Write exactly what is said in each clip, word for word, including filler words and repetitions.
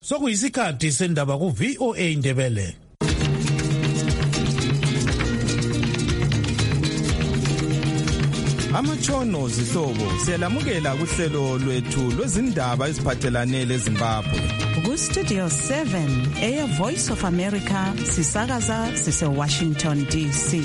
Sokuyisikhathi sendaba ku V O A Ndebele. Amatshono zihlobo siyalamukela kuhlelo lwethu lwezindaba eziphathelane leZimbabwe. Ku Studio seven Air Voice of America sisakaza sise Washington D C.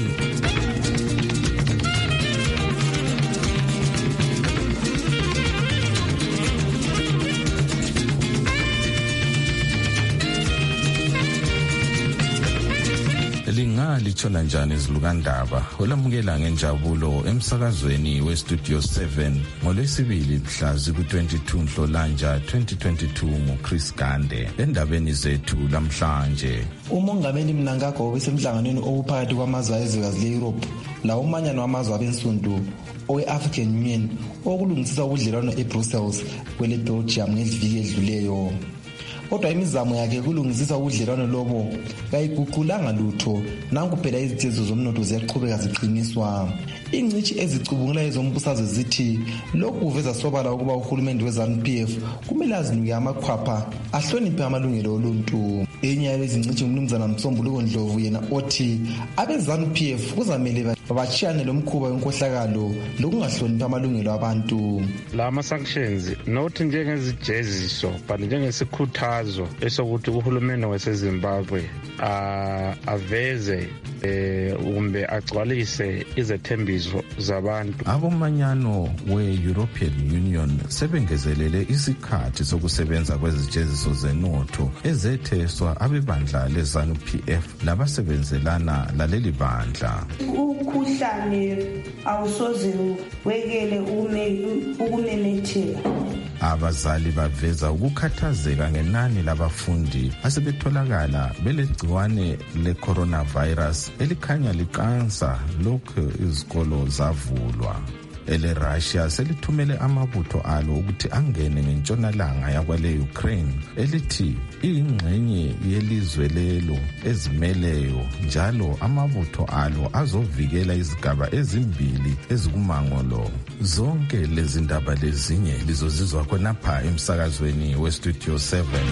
Lithola njani izilukandaba olamukela ngenjabulo emsakazweni we Studio seven ngolwesibili mhla ziku twenty-two Nhlolanja twenty twenty-two nguChris Gande. Endabeni zethu lamhlanje, umongameli Mnangagwa obesemhlanganweni ophakathi kwamazwe ezwekazi le-Europe la umanyano wamazwe abensundu owe-African Union okulungisisa ubudlelwano eBrussels kwele Belgium ngeviki edluleyo. Kodwa imizamo yakhe kulungisisa ubudlelwano lobo kayiguqulanga lutho nanku phela izithetho zomnotho ziyaqhubeka ziqiniswa. Ingcithi ezicubungula ezombusazwe zithi lokhu kuveza sobala ukuba uhulumende we-ZANU P F kumele azinuke amakhwapha ahloniphe amalungelo oluntu. Enye yalezingcithi umnumzana Msombuluko Ndlovu yena othi abe-ZANU P F kuzamele bachiyane lo mkhuba wenkohlakalo lokungahloniphi amalungelo abantu. La ma-sanctions not njengezijeziso but njengesikhuthazo esokuthi uhulumende waseZimbabwe aveze kumbe agcwalise izethembiso zabantu. Abomanyano we-European Union sebengezelele isikhathi sokusebenza kwezijeziso zenotho ezetheswa abebandla le-ZANU P F labasebenzelana laleli bandla. Ukhuhlane awusoze wekele ukumemetheka. Abazali baveza ukukhathazeka ngenani labafundi asebetholakala belegciwane le-coronavirus elikhanya liqansa lokhu izikolo zavulwa. Ele Russia selithumele amabutho alo ukuthi angene ngentshonalanga yakwale Ukraine elithi iyingxenye yelizwe lelo ezimeleyo njalo amabutho alo azovikela izigaba ezimbili ezikumangolo. Zonke lezi ndaba lezinye lizozizwa khonapha emsakazweni we Studio seven.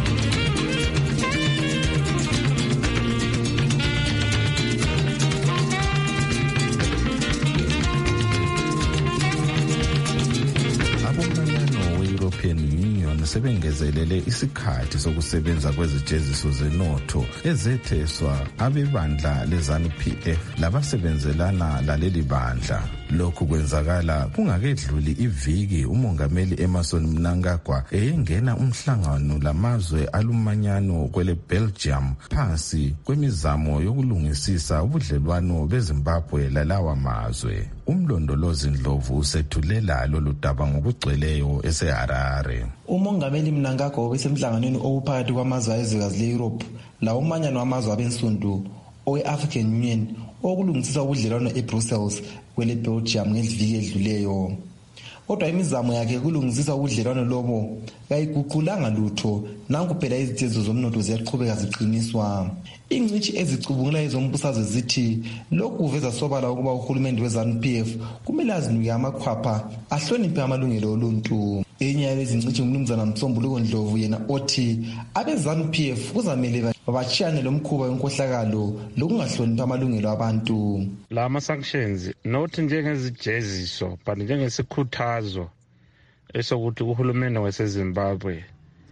Sebengezelele isikhathi sokusebenza kwezijeziso zenotho ezetheswa abebandla le-ZANU P F labasebenzelana laleli bandla. Lokhu kwenzakala kungakedluli iviki umongameli Emmerson Mnangagwa eyengena umhlangano lamazwe alumanyano kwele Belgium phansi kwemizamo yokulungisisa ubudlelwano beZimbabwe lalawa mazwe. Umlondolozi Ndlovu usethulela lolu daba ngokugcweleyo eseHarare. Umongameli Mnangagwa obesemhlanganweni ophakathi kwamazwe ezwekazi le-Europe la umanyano wamazwe abensundu owe-African Union okulungisisa ubudlelwano eBrussels kwele Belgium ngeviki edluleyo. Kodwa imizamo yakhe kulungisisa ubudlelwano lobo kayiguqulanga lutho nanku phela izithetho zomnotho ziyaqhubeka ziqiniswa. Ingcithi ezicubungula ezombusazwe zithi lokhu kuveza sobala ukuba uhulumende we-ZANU P F kumele azinuke amakhwapha ahloniphe amalungelo oluntu. Enye yalezingcithi umnumzana Msombuluko Ndlovu yena othi abe-ZANU P F kuzamele bachiyane lo mkhuba wenkohlakalo lokungahloniphi amalungelo abantu. La ma-sanctions not njengezijeziso but njengesikhuthazo esokuthi uhulumende waseZimbabwe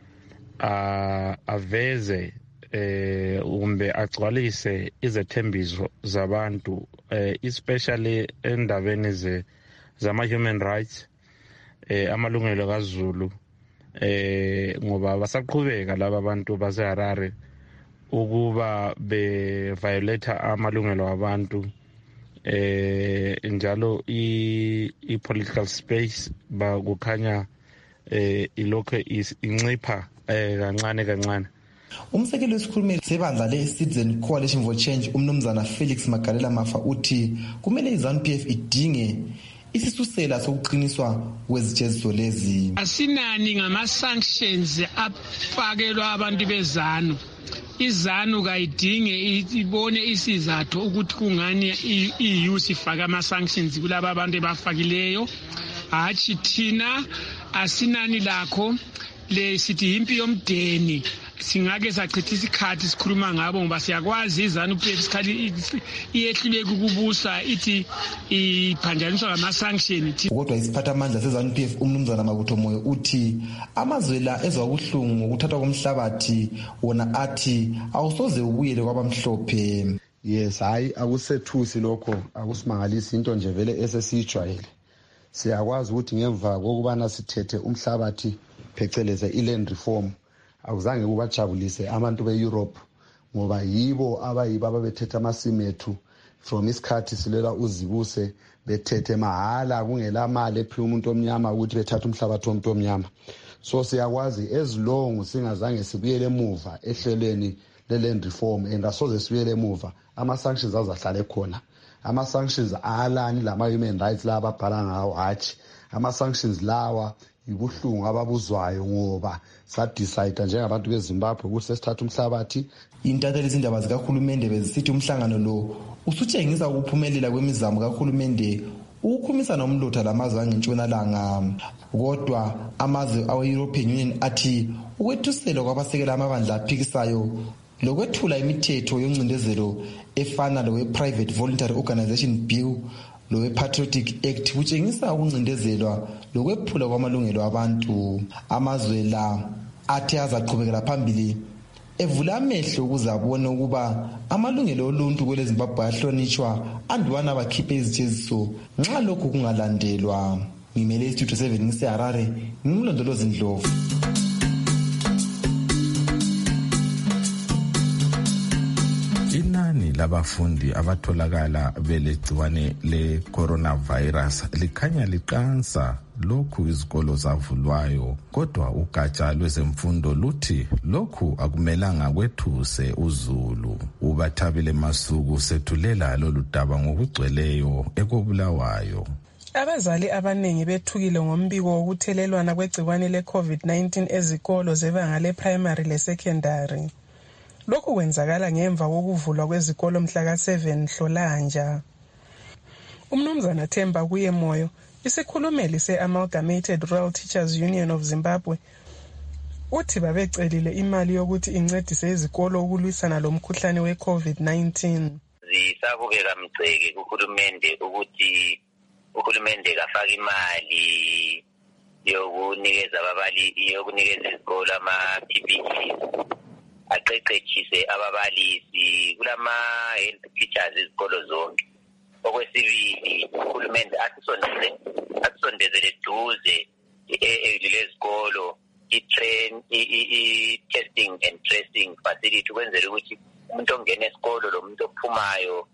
aveze eh kumbe agcwalise izethembiso zabantu especially endabeni ze zama human rights eh amalungelo kaZulu eh ngoba basaqhubeka laba bantu baseHarare ukuba be violate amalungelo abantu eh njalo i political space ba kukhanya eh ilokho incipha eh kancane kancane. Umsekeli wesikhulumeli sebandla le-Citizen Coalition for Change umnumzana Felix Magalela Mafa uthi kumele i-ZANU P F idinge isisusela sokuqiniswa kwezijeziso lezi. Asinani ngama-sanctions afakelwa abantu bezanu. IZANU kayidinge ibone isizathu ukuthi kungani i-E U sifaka ama-sanctions kulaba abantu abafakileyo. Hathi thina asinani lakho le sithi impi yomdeni singake sachitha isikhathi sikhuluma ngabo ngoba siyakwazi izanu P F isikhathi iyehlule ukubusa ithi iphanjaniswa ngama-sanction. Kodwa isiphathamandla sezanu P F umnumzana Mabutho Moyo uthi amazwe la ezwa ubuhlungu ngokuthathwa komhlabathi wona athi awusoze ubuyele kwabamhlophe. Yes, hayi akusethusi lokho, akusimangalisi into nje vele esesijwayele. Siyakwazi ukuthi ngemva kokubana sithethe umhlabathi pheceleze i-land reform akuzange kubajabulise abantu be-Europe ngoba yibo abayibo ababethethe amasimi ethu from isikhathi silela uzibuse bethethe mahala kungela mali ephiwa umuntu omnyama ukuthi bethathe umhlabathi womuntu omnyama. So siyakwazi as long singazange sibuyele emuva ehlelweni le-land reform and asoze sibuyele emuva ama-sanctions azahlale khona. Ama-sanctions alani lama-human rights la ababhala ngawo hatshi ama-sanctions lawa ibuhlungu ababuzwayo ngoba sadecide njengabantu beZimbabwe ukuthi sesithatha umhlabathi. Intatheli izindaba zikahulumende bezisithi umhlangano lo usutshengisa ukuphumelela kwemizamo kahulumende ukukhumisa nomlotha lamazwe angentshonalanga. Kodwa amazwe awe-European Union athi ukwethuselwa kwabasekela amabandla aphikisayo lokwethula imithetho yoncindezelo efana lowe-Private Voluntary Organization Bill lowe-Patriotic Act kutshengisa ukuncindezelwa lokwephula kwamalungelo abantu. Amazwe la athi azaqhubekela phambili evula amehlo ukuze abone ukuba amalungelo oluntu kwele Zimbabwe ahlonitshwa andubana bakhiphe izijeziso nxa lokhu kungalandelwa. Ngimele iStudio seven ngiseHarare, ngimlondolozi Ndlovu. Inani labafundi abatholakala belegciwane le coronavirus likhanya liqansa lokhu izikolo zavulwayo, kodwa ugatsha lwezemfundo luthi lokhu akumelanga kwethuse uzulu. uBathabile Masuku sethulela lolu daba ngokugcweleyo ekobulawayo. Abazali abanengi bethukile ngombiko wokuthelelwana kwegciwane le-COVID nineteen ezikolo zebanga le-primary le-secondary. Lokhu kwenzakala ngemva kokuvulwa kwezikolo mhla ka seven Nhlolanja. Umnumzana Themba Kuyemoyo, isikhulumeli se-Amalgamated Rural Teachers Union of Zimbabwe, uthi babecelile imali yokuthi incedise izikolo ukulwisana lomkhuhlane we-COVID nineteen. Zisabukeka mgceke kuhulumende ukuthi uhulumende kafaka imali yokunikeza ababali yokunikeza izikolo ama-P P E aqeqeshise ababalisi kulama health teachers izikolo zonke. Okwesibili uhulumende asisondeze asisondezele duze lezikolo i-train i-testing and tracing facility ukwenzela ukuthi umuntu ongena esikolo lo muntu ophumayo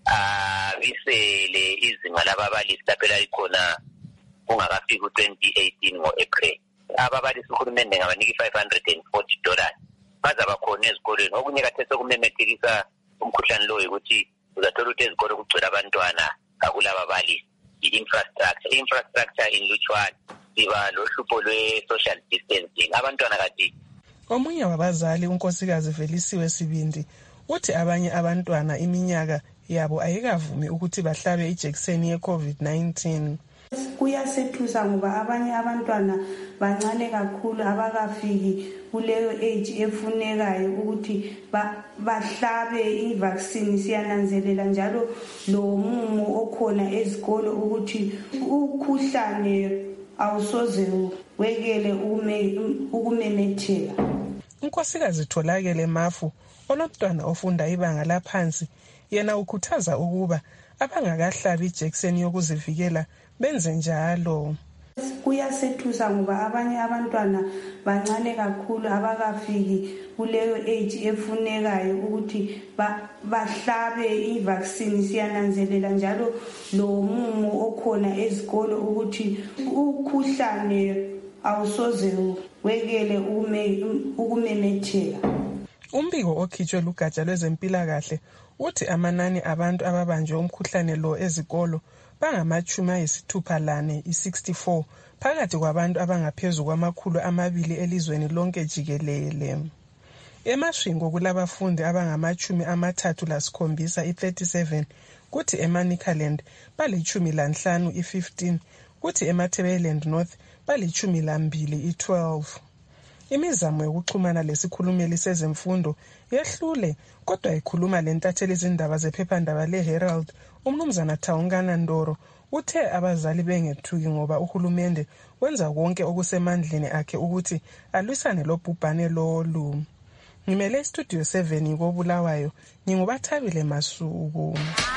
abisele izinga lababalisi lapho likhona kungakafiki u-twenty eighteen ngo-April. Ababalisi uhulumende ngabanika i-five hundred forty dollars bazaba khona ezikolweni. Okunye khathesi sokumemethekisa umkhuhlane lo ukuthi uzathola ukuthi ezikolo kugcwele abantwana akulaba balisi. I-infrastructure i-infrastructure inlutshwane siba lohlupho lwe-social distancing abantwana kati. Omunye wabazali unkosikazi Velisiwe Sibindi uthi abanye abantwana iminyaka yabo ayikavumi ukuthi bahlabe ijekiseni ye-COVID nineteen. Kuyasethusa ngoba abanye abantwana bancane kakhulu abakafiki kuleyo age efunekayo ukuthi bahlabe i-vaccine. Siyananzelela njalo lo mumo okhona ezikolo ukuthi ukhuhlane awusoze wekele ukumemetheka. Unkosikazi Tholakele Mafu olomntwana ofunda ibanga laphansi yena ukhuthaza ukuba abangakahlabi ijekiseni yokuzivikela benze njalo. Kuyasethusa ngoba abanye abantwana bancane kakhulu abakafiki kuleyo age efunekayo ukuthi bahlabe i-vaccine. Siyananzelela njalo lo mumo okhona ezikolo ukuthi ukhuhlane awusoze wekele ukumemetheka. Umbiko okhitshwe lugatsha lwezempilakahle uthi amanani abantu ababanjwe umkhuhlane lo ezikolo bangamachumi ayisithupha lane i-sixty-four phakathi kwabantu abangaphezu kwamakhulu amabili elizweni lonke jikelele. Emashwingo kulabafundi abangamachumi amathathu lasikhombisa i-thirty-seven, kuthi eManicaland balichumi lanhlanu i-fifteen, kuthi eMatabeleland North balichumi lambili i-twelve. imizamo yokuxhumana lesikhulumeli sezemfundo yehlule, kodwa ikhuluma lentatheli izindaba zephephandaba le-Herald, umnumzana Taungana Ndoro uthe abazali bengethuki ngoba uhulumende wenza konke okusemandleni akhe ukuthi alwisane lobhubhane lolu. Ngimele istudio seven koBulawayo, ngingubathabile Masuku.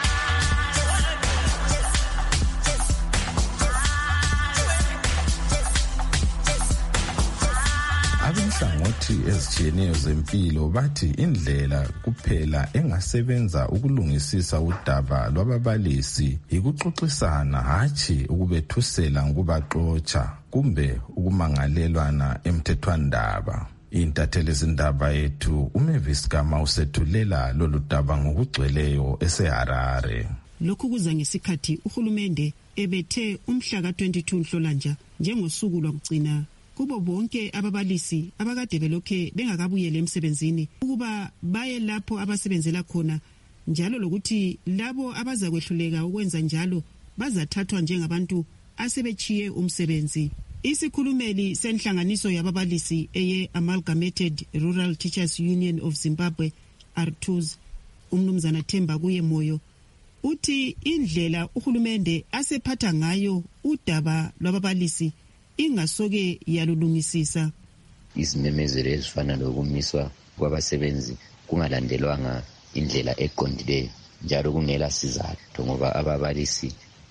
Abenhlangothi ezitshiyeneyo zempilo bathi indlela kuphela engasebenza ukulungisisa udaba lwababalisi ikuxoxisana, hatshi ukubethusela ngokubaxotsha kumbe ukumangalelwana emthethwandaba. Intatheli izindaba yethu uMavis Gama usethulela lolu daba ngokugcweleyo eseHarare. Lokhu kuza ngesikhathi uhulumende ebethe umhla ka twenty-two Nhlolanja njengosuku lokugcina kubo bonke ababalisi abakade belokhe bengakabuyele emsebenzini ukuba baye lapho abasebenzela khona, njalo lokuthi labo abazakwehluleka ukwenza njalo bazathathwa njengabantu asebechiye umsebenzi. Isikhulumeli senhlanganiso yababalisi eye Amalgamated Rural Teachers Union of Zimbabwe R T U Z, umnumzana Themba kuye Moyo, uthi indlela uhulumende asephatha ngayo udaba lwababalisi ingasoke yalulungisisa. Izimemezelo ezifana lokumiswa kwabasebenzi kungalandelwanga indlela eqondileyo njalo kungela sizathu ngoba ababalisi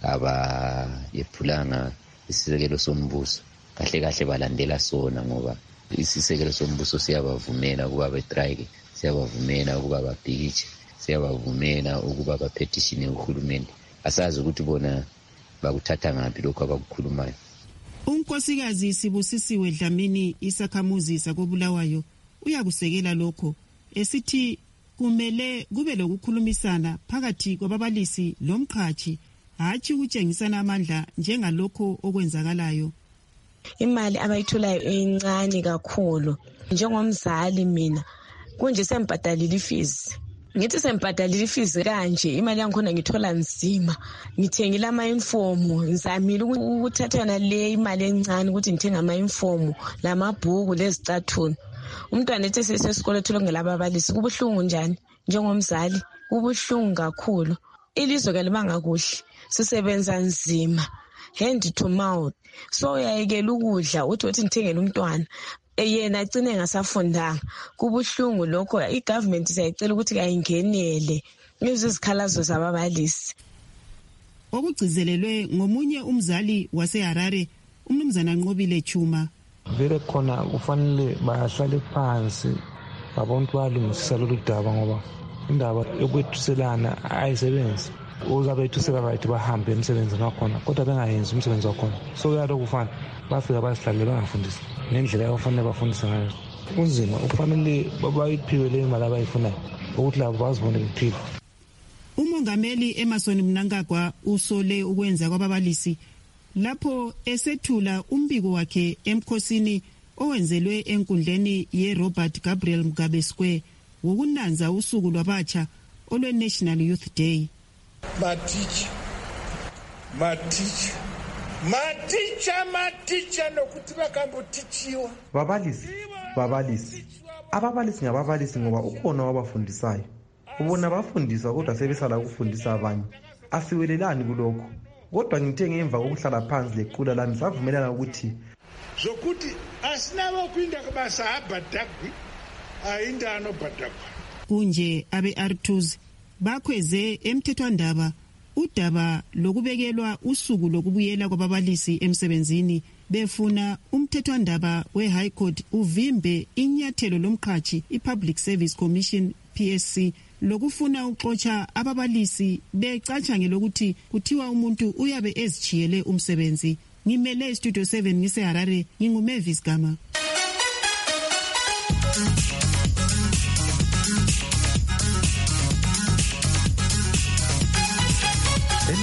abayephulanga isisekelo sombuso kahle kahle balandela sona ngoba isisekelo sombuso siyabavumela ukuba bestrike, siyabavumela ukuba babhikiche, siyabavumela ukuba bapetitione uhulumende. Asazi ukuthi bona bakuthatha ngaphi lokho abakukhulumayo. Unkosikazi Sibusisiwe Dlamini isakhamuzi sakoBulawayo uyakusekela lokho esithi kumele kube lokukhulumisana phakathi kwababalisi lomqhathi, hatshi ukutshengisana amandla njengalokho okwenzakalayo. Imali abayitholayo encane kakhulu. Njengomzali mina kunje sembhadalile ifees. Ngithi sembhadalile ifees kanje imali yangikhona ngithola nzima. Ngithengile ama uniform, ngizamile ukuthathana le imali encane ukuthi ngithenga ama uniform, lamabhuku lezicathulo. Umntwana ethi sesesikole ethola ngelababalisi kubuhlungu njani njengomzali? Kubuhlungu kakhulu. Ilizwe ke libanga kuhle. Sisebenza nzima, hand to mouth. So uyayekela ukudla uthi uthi ngithengele umntwana yena agcine ngasafundanga. Kubuhlungu lokho. I-government siyayicela ukuthi kayingenele izikhalazo zababalisi. Okugcizelelwe ngomunye umzali waseHarare, umnumzana Nqobile Chuma. Vele khona kufanele bahlale phansi abantu balungisisa lolu daba ngoba indaba yokwethuselana ayisebenzi. Uzabethusela bayithi bahambe emsebenzini wakhona kodwa bengayenzi umsebenzi wakhona. So kuyalo kufana bafika basihlale bangafundisi ngendlela yakufanele bafundise ngayo. Kunzima, ufanele bayiphiwe le mali abayifunayo ukuthi labo bazibone bephila. Umongameli Emerson Mnangagwa usole ukwenza kwababalisi lapho esethula umbiko wakhe emkhosini owenzelwe enkundleni ye-Robert Gabriel Mugabe Square wokunanza usuku lwabatsha olwe-National Youth Day. Maticha, maticha, maticha, maticha nokuthi bakambotichiwa. Babalisi, babalisi. Ababalisi ngababalisi ngoba ukhona wabafundisayo. Ubona bafundiswa kodwa sebesala ukufundisa abanye. Asiwelelani kulokho. Kodwa ngithe ngemva kokuhlala phansi lequla lami savumelana ukuthi zokuthi asinabo kwinda kubasa abadagwi ayindano badagwa. Kunje abe R T U Z bakhweze emthethwandaba udaba lokubekelwa usuku lokubuyela kwababalisi emsebenzini befuna umthethwandaba we-High Court uvimbe inyathelo lomqhathi i-Public Service Commission P S C lokufuna uxotsha ababalisi becatsha ngelokuthi kuthiwa umuntu uyabe ezichiyele umsebenzi. Ngimele Studio seven ngiseHarare, nginguMavis Gama.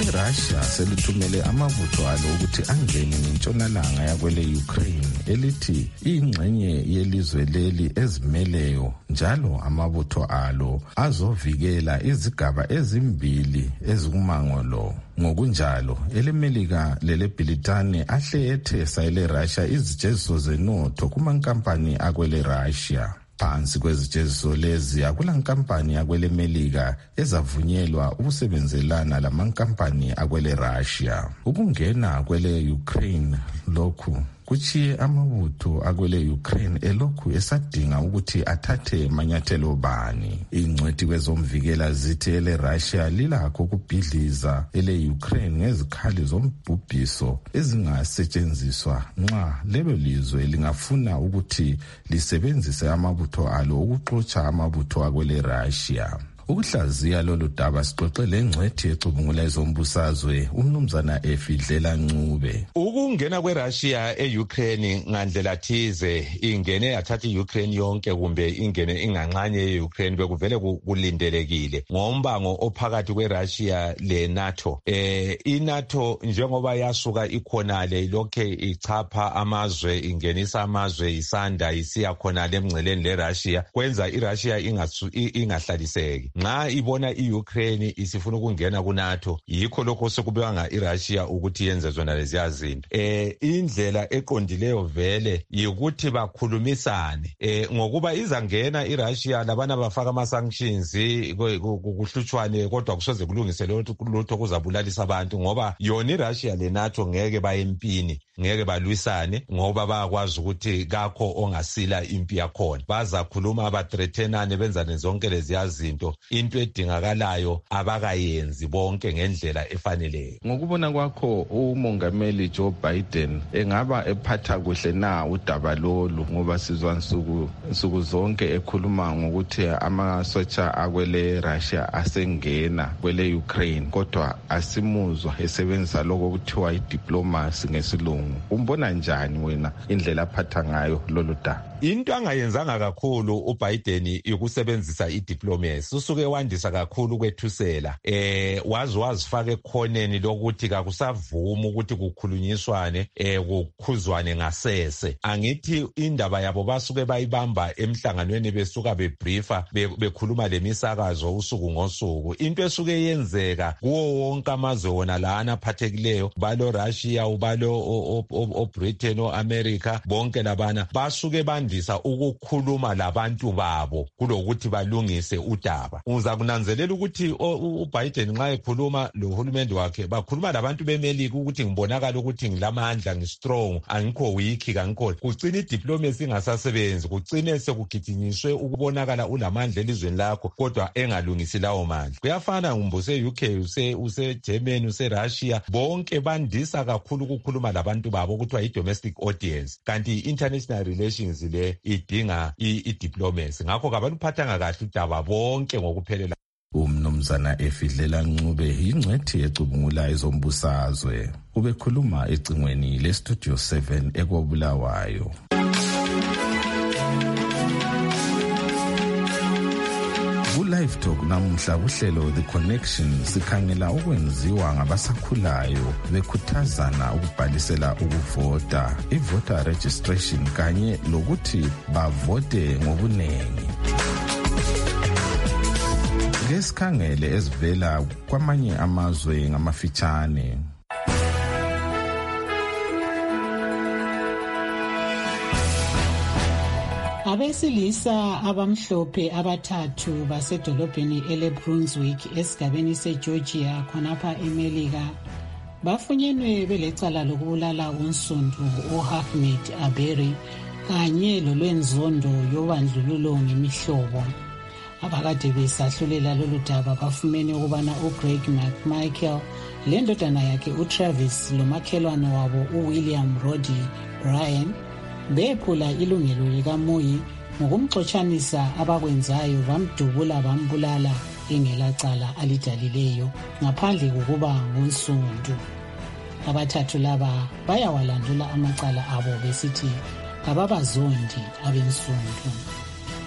ele-Russia selithumele amabutho alo ukuthi angene ngentshonalanga yakwele Ukraine elithi iyingxenye yelizwe leli ezimeleyo, njalo amabutho alo azovikela izigaba ezimbili ezikumango lo. Ngokunjalo elemelika leleBritane ahle ethesa ele-Russia izijeziso zenotho kumankampani akwele Russia. Phansi kwezijeziso lezi akulankampani yakwele Melika ezavunyelwa ukusebenzelana lamankampani akwele Russia. Ukungena kwele Ukraine lokhu kuchiye amabutho akwele Ukraine elokhu esadinga ukuthi athathe manyathelo bani. Ingcwethi kwezomvikela zithi ele Russia lilakho ukubhidliza ele Ukraine ngezikhali zombhubhiso ezingasetshenziswa nxa lelo lizwe lingafuna ukuthi lisebenzise amabutho alo ukuxotsha amabutho akwele Russia. Ukuhlaziya lolu daba sixoxe lengcwethi ecubungula ezombusazwe umnumzana Efidlela Ncube. Ukungena kweRussia eUkraine ngandlela thize ingene yathatha iUkraine yonke kumbe ingene inganxanye yeUkraine bekuvele kulindelekile ngombango ophakathi kweRussia leNATO. Eh iNATO njengoba yasuka ikhonale lokhe ichapha amazwe ingenisa amazwe isanda isiya khonale emngceleni leRussia kwenza iRussia ingahlaliseki. Nxa ibona iUkraine isifuna ukungena kuNATO yikho lokho sekubanga iRussia ukuthi yenze zona lezi yazinto. Eh indlela eqondileyo vele yikuthi bakhulumisane eh ngokuba izangena iRussia labana bafaka ama sanctions kuhlutshwane kodwa kusoze kulungiselwe lutho kuzabulalisa abantu ngoba yona iRussia leNATO ngeke bayempini ngeke balwisane ngoba bayakwazi ukuthi kakho ongasila impi yakhona. Bazakhuluma abathreatenane benzane zonke lezi yazinto. Into edingakalayo abakayenzi bonke ngendlela efaneleyo. Ngokubona kwakho umongameli Joe Biden engaba ephatha kuhle na udaba lolu ngoba sizwa nsuku nsuku zonke ekhuluma ngokuthi amasotsha akwele Russia asengena kwele Ukraine kodwa asimuzwa esebenzisa lokho kuthiwa idiplomacy ngesilungu. Umbona njani wena indlela aphatha ngayo lolu daba? Into angayenzanga kakhulu uBiden ikusebenzisa idiplomacy. Usuke wandisa kakhulu kwethusela. Eh wazi wazifaka ekhoneni lokuthi kakusavuma ukuthi kukhulunyiswane eh kukhuzwane ngasese. Angithi indaba yabo basuke bayibamba emhlanganweni besuka bebriefa bekhuluma lemisakazo usuku ngosuku. Into esuke yenzeka kuwo wonke amazwe wona lana aphathekileyo balo Russia ubalo oBritain oAmerica bonke labana basuke bandi ukukhuluma labantu babo kulokuthi balungise udaba. Uza kunanzelela ukuthi uBiden nxa ekhuluma lohulumende wakhe bakhuluma labantu bemelika ukuthi ngibonakala ukuthi ngilamandla ngistrong angikho weak angikho. Kugcina idiplomacy ingasasebenzi kugcine sekugijinyiswe ukubonakala ulamandla elizweni lakho kodwa engalungisi lawo mandla. Kuyafana ngumbuse U K use use Germany use Russia bonke bandisa kakhulu ukukhuluma labantu babo kuthiwa i-domestic audience kanti international relations le idinga i-diplomacy. Ngakho kabantu phathanga kahle udaba bonke ngokuphelela. Umnumzana Efidlela Ncube yingcwethi ecubungula ezombusazwe ubekhuluma ecingweni leStudio seven ekobulawayo. Ku-Live Talk namuhla kuhlelo The Connection sikhangela ukwenziwa ngabasakhulayo bekhuthazana ukubhalisela ukuvota, i-voter registration kanye lokuthi bavote ngobunengi. Ngesikhangele ezivela kwamanye amazwe ngamafitshane. Abesilisa abamhlophe abathathu basedolobheni eleBrunswick esigabeni seGeorgia khonapha eMelika bafunyenwe belecala lokubulala unsundu uHahmed Aberi kanye lolwenzondo yobandlululo ngemihlobo. Abakade besahlulela lolu daba bafumene ukubana uGreg McMichael lendodana yakhe uTravis lomakhelwane wabo uWilliam Roddy Bryan bephula ilungelo likaMoyi ngokumxotshanisa abakwenzayo bamdubula bambulala engelacala alidalileyo ngaphandle kokuba ngunsundu. Abathathu laba bayawalandula amacala abo besithi kababazondi abensundu.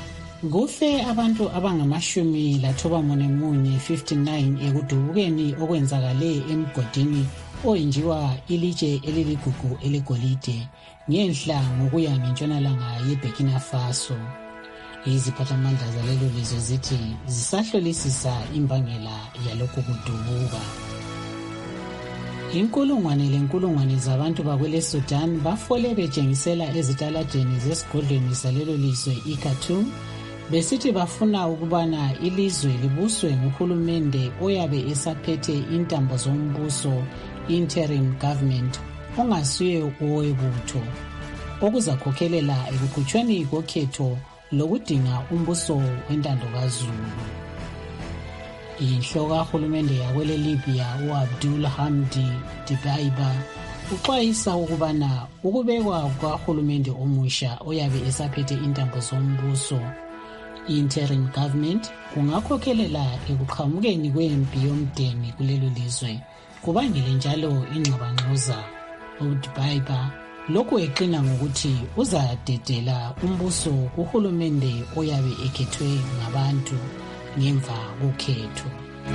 Kufe abantu abangamashumi lathoba mune munye fifty-nine ekudubukeni okwenzakale emgodini oyinjiwa ilitshe eliligugu eligolide ngenhla ngokuya ngentshonalanga yeBurkina Faso. Iziphathamandla zalelo lizwe zithi zisahlolisisa imbangela yalokhu kudubuka. Inkulungwane lenkulungwane zabantu bakwele Sudan bafole betshengisela ezitaladeni zesigodlweni salelo lizwe iKhartoum besithi bafuna ukubana ilizwe libuswe nguhulumende oyabe esaphethe intambo zombuso interim government ongasuye owebutho okuzakhokhelela ekukhutshweni kokhetho lokudinga umbuso wentando kaZulu. Inhloko kahulumende yakwele Libya uAbdul Hamdi Dibaiba uxwayisa ukubana ukubekwa kwahulumende omusha oyabe esaphethe intambo zombuso interim government kungakhokhelela ekuqhamukeni kwempi yomdeni kulelo lizwe kubangele njalo ingxabangxoza. uDibaiba lokhu eqina ngokuthi uzadedela umbuso kuhulumende oyabe ekhethwe ngabantu ngemva kokhetho.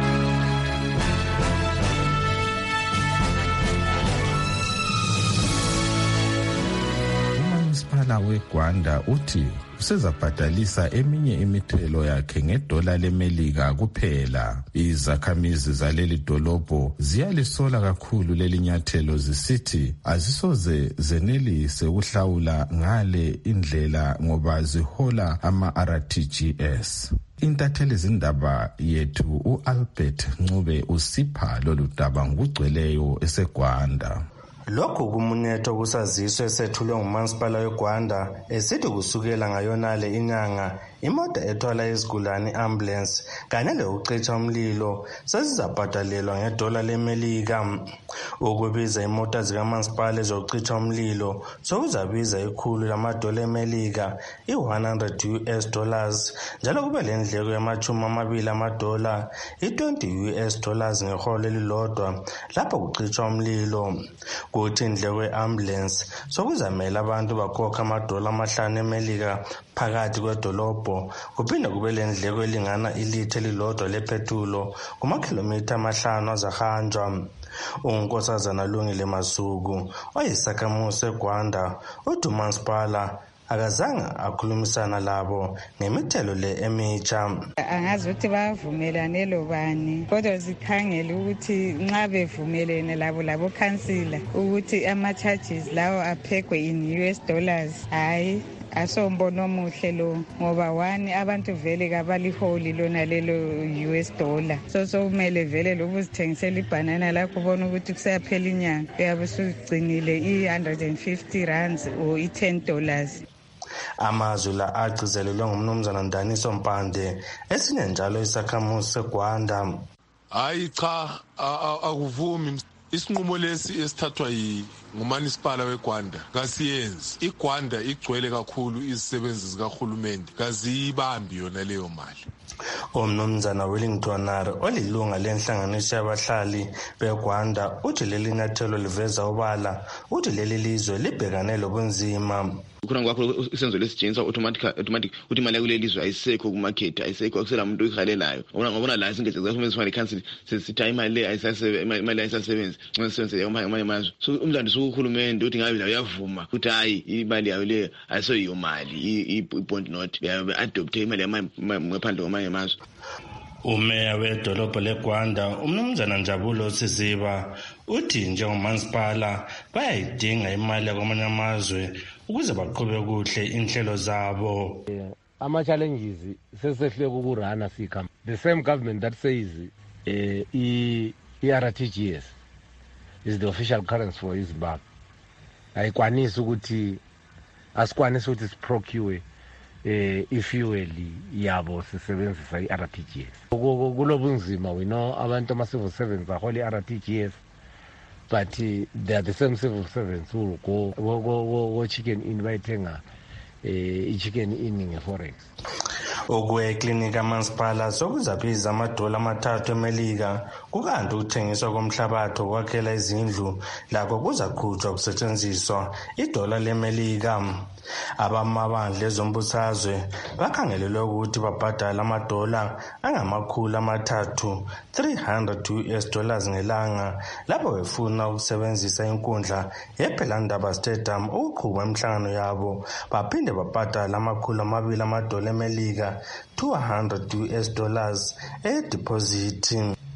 uMasipala weGwanda uthi usezabhadalisa eminye imithelo yakhe ngedola leMelika kuphela. Izakhamizi zaleli dolobho ziyalisola kakhulu leli nyathelo zisithi azisoze zenelise ukuhlawula ngale indlela ngoba zihola ama-R T G S. Intatheli zindaba yethu uAlbert Ncube usipha lolu daba ngokugcweleyo eseGwanda. Lokhu kumunetho kusaziswe sethulwe nguMasipala weGwanda esithi kusukela ngayonale inyanga imoto ethwala izigulane ambulance kanye lokucitsha umlilo sezizabhadalelwa ngedola leMelika. Ukubiza imota zikamasipala zokucitsha umlilo sokuzabiza ikhulu lamadola eMelika i-one hundred U S dollars njalo kube lendleko yamachumi amabili amadola i-twenty U S dollars ngeholo elilodwa lapho kucitsha umlilo. Kuthi indleko ye-ambulance sokuzamela abantu bakhokha amadola amahlanu eMelika phakathi kwedolobho kuphinde kube lendleko elingana ilithe elilodwa lephetulo kumakhilomitha amahlanu azahanjwa. uNkosazana Lungile Masuku oyisakhamuzi seGwanda uthi uMasipala akazange akhulumisana labo ngemithelo le emitsha. Angazi ukuthi bavumelane lobani kodwa sikhangele ukuthi nxa bevumelene labo labo councilor ukuthi ama charges lawo aphekwe in U S dollars hayi asombono omuhle lo ngoba one abantu vele kabaliholi lona lelo U S dollar so so kumele vele lokuzithengisela ibanana lakho ubona ukuthi kusayaphela inyanga uyabe usugcinile i one hundred fifty rands or i ten dollars. Amazwi la agcizelelwe ngumnumzana Ndaniso Mpande esinye njalo isakhamuzi seGwanda. Hayi cha akuvumi isinqumo lesi esithathwa yi nguManisipala weGwanda kasiyenzi. iGwanda igcwele kakhulu izisebenzi zikahulumende kaziyibambi yona leyo mali. Umnumzana Wellington Nare olilunga lenhlanganiso yabahlali beGwanda uthi leli nyathelo liveza ubala uthi leli lizwe libhekane lobunzima. Khona kwakho isenzo lesijinsa automatic automatic uthi imali yakuleli lizwe ayisekho ku market ayisekho akusela umuntu oyihalelayo. Ubona ngabona la isingeze zakhomeza fund council sesithi imali le ayisase imali ayisasebenzi ngisenze yamanye amazwe. So umlando sokuhulumende uthi ngabe la uyavuma ukuthi hayi imali yayo le ayisoyiyo mali i bond not yabe adopt imali yamaphandle kwamanye amazwe. Umeya wedolobho leGwanda umnumzana Njabulo Siziba uthi njengomasipala bayayidinga imali yakwamanye amazwe ukuze baqhube kuhle inhlelo zabo. Ama challenges sesehle ukurana sikha the same government that says uh, e R T G S is the official currency for Zimbabwe ayikwanisi ukuthi asikwanisi ukuthi siprocure eh ifuel yabo sisebenzisa i-R T G S. Kulobunzima we know abantu ama civil servants bahola i-R T G S but uh, they are the same civil servants who go go go, go chicken in bayithenga eh i-chicken in nge-forex. Okweeklinika kamasipala sokuzabiza amadola amathathu eMelika kukanti ukuthengiswa komhlabathi okwakhela izindlu lakho kuzakhutshwa kusetshenziswa idola leMelika. Abamabandla ezombusazwe bakhangelelwe ukuthi babhadale amadola angamakhulu amathathu three hundred U S dollars ngelanga lapho befuna ukusebenzisa inkundla yePhelandaba Stadium ukuqhuba imihlangano yabo, baphinde babhadale amakhulu amabili amadola emelika two hundred U S dollars e-deposit.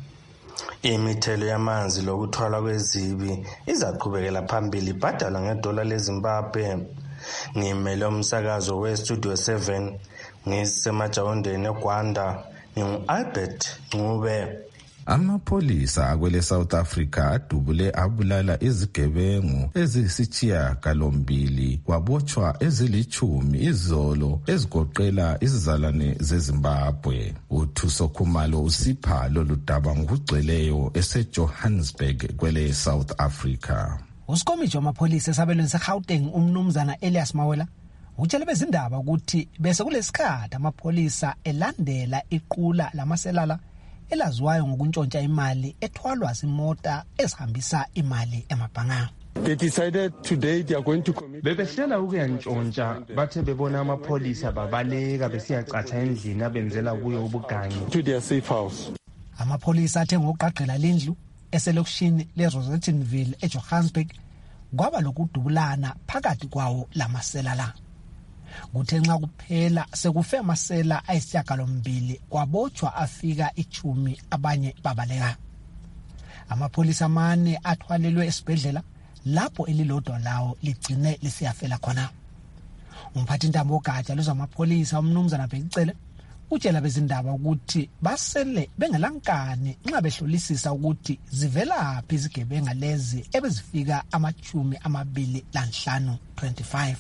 Imithelo yamanzi lokuthwala kwezibi izaqhubekela phambili ibhadala ngedola leZimbabwe. Ngimele umsakazo we-Studio seven ngisemajawondeni eGwanda, ngingu-Albert Ncube. Amapolisa akwele South Africa adubule abulala izigebengu eziyisitshiya galombili kwabotshwa ezilichumi izolo ezigoqela izizalwane zeZimbabwe. uThuso Khumalo usipha lolu daba ngokugcweleyo eseJohannesburg kwele South Africa. Usikomitsho wamapolisa esabelweni seGauteng umnumzana Elias Mawela utshele bezindaba ukuthi bese kulesikhathi amapolisa elandela iqula lamaselala elaziwayo ngokuntshontsha imali ethwalwa zimota ezihambisa imali emabhanga. They decided today they are going to commit. Bebehlela ukuyantshontsha bathe bebona amapolisa babaleka besiyacatsha endlini abenzela kuyo ubugangi to their safe house. Amapolisa athe ngokuqaqela lendlu eselokishini leRosettenville eJohannesburg kwaba lokudubulana phakathi kwawo lamaselala. Kuthe nxa kuphela sekufe amasela ayisishiyagalombili kwabotshwa afika ichumi abanye babaleka. Amapolisa amane athwalelwe esibhedlela lapho elilodwa lawo ligcine lisiyafela khona. Umphathintambo wogatsha lwezamapolisa umnumzana Bhekicele utshela bezindaba ukuthi basele bengelankani nxa behlolisisa ukuthi zivelaphi izigebenga lezi ebezifika amachumi amabili lanhlanu twenty-five.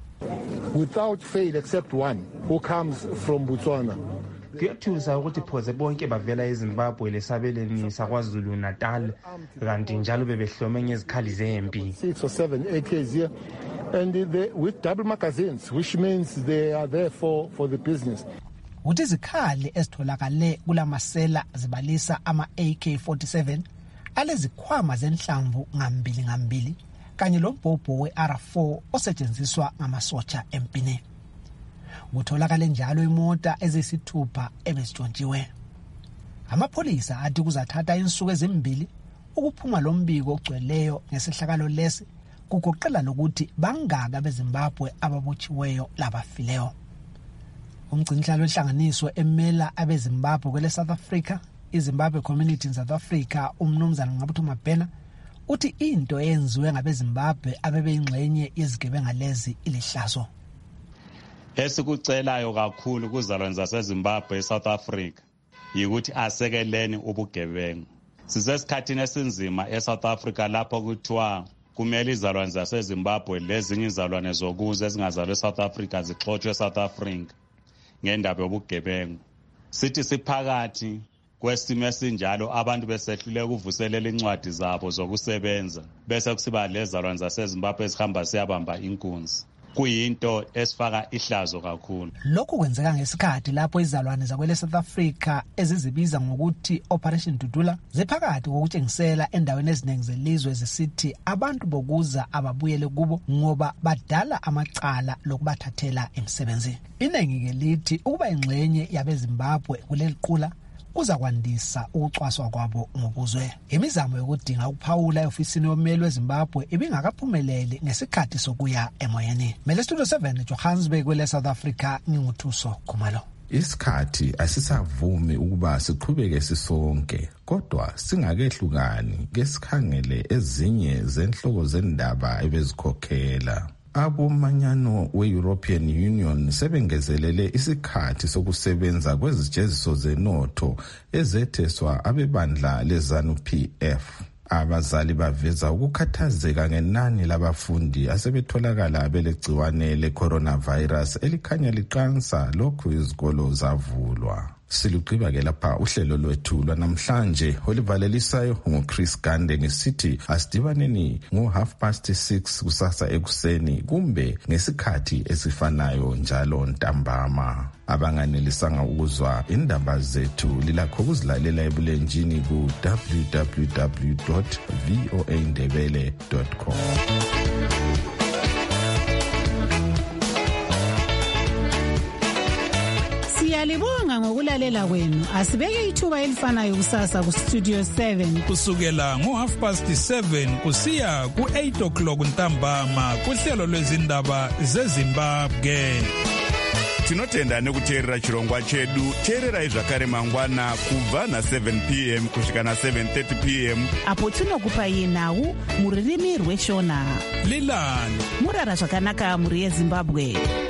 Without fail except one who comes from Botswana. Kuyathusa ukuthi phoze bonke bavela eZimbabwe lesabeleni saKwaZulu Natal kanti njalo bebehlome ngezikhali zempi. Six or seven A Ks here and they, with double magazines, which means they are there for for the business. Uthi izikhali ezitholakale kulamasela zibalisa ama A K forty-seven alezikhwama zenhlamvu ngambili ngambili kanye lombhobho we-R four osetshenziswa ngamasotsha empini. Kutholakale njalo imota ezisithupha ebezitshontshiwe. Amapolisa athi kuzathatha insuku ezimbili ukuphuma lombiko ogcweleyo ngesihlakalo lesi kugoqela lokuthi bangaka beZimbabwe ababotshiweyo labafileyo. Umgcinhlalo wenhlanganiso emela abeZimbabwe kwele South Africa, iZimbabwe Community in South Africa, umnumzana Ngabutho Mabhena uthi into eyenziwe ngabeZimbabwe abebeyingxenye yezigebenga lezi ilihlazo. Esikucelayo kakhulu kuzalwane zaseZimbabwe eSouth Africa yikuthi asekeleni ubugebengu. Sisesikhathini esinzima eSouth Africa lapho kuthiwa kumele izalwane zaseZimbabwe lezinye izalwane zokuze ezingazalwe eSouth Africa zixotshwe eSouth Africa ngendaba yobugebengu. Sithi siphakathi kwesimo esinjalo abantu besehlule ukuvuselela incwadi zabo zokusebenza bese kusiba lezalwane zaseZimbabwe ezihamba siyabamba inkunzi. Kuyinto esifaka ihlazo kakhulu. Lokhu kwenzeka ngesikhathi lapho izalwane zakwele South Africa ezizibiza ngokuthi Operation Dudula ziphakathi kokutshengisela endaweni eziningi zelizwe zisithi abantu bokuza ababuyele kubo ngoba badala amacala lokubathathela emsebenzini. Iningi ke lithi ukuba ingxenye yabeZimbabwe kuleli qula kuza kwandisa ukucwaswa kwabo ngobuzwe. Imizamo yokudinga ukuphawula eofisini yomeli weZimbabwe ibingakaphumeleli ngesikhathi sokuya emoyeni. Mele Studio seven Johannesburg kwele South Africa, nginguthuso Khumalo. Isikhathi asisavumi ukuba siqhubeke sisonke, kodwa singakehlukani ngesikhangele ezinye zenhloko zendaba ebezikhokhela. Abomanyano we-European Union sebengezelele isikhathi sokusebenza kwezijeziso zenotho ezetheswa abebandla leZANU-P F. Abazali baveza ukukhathazeka ngenani labafundi asebetholakala belegciwane le-coronavirus elikhanya liqansa lokhu izikolo zavulwa. Siluqiba ke lapha uhlelo lwethu lwanamhlanje olivalelisayo ngoChris Gande ngesithi asidibaneni ngo half past six kusasa ekuseni kumbe ngesikhathi esifanayo njalo ntambama. Abanganelisanga ukuzwa indaba zethu lilakho ukuzilalela ebulenjini ku w w w dot voa ndebele dot com. Siyalibonga ngokulalela kwenu. Asibeke ithuba elifanayo kusasa ku Studio seven kusukela ngo half past seven kusiya ku eight o'clock ntambama kuhlelo lwezindaba zeZimbabwe. Tinotenda nekuteerera chirongwa chedu. Teererai zvakare mangwana kubva na seven p m kusvika na seven thirty p m apo tinokupai nhau muririmi rweshona. Lilani murara zvakanaka muri yeZimbabwe.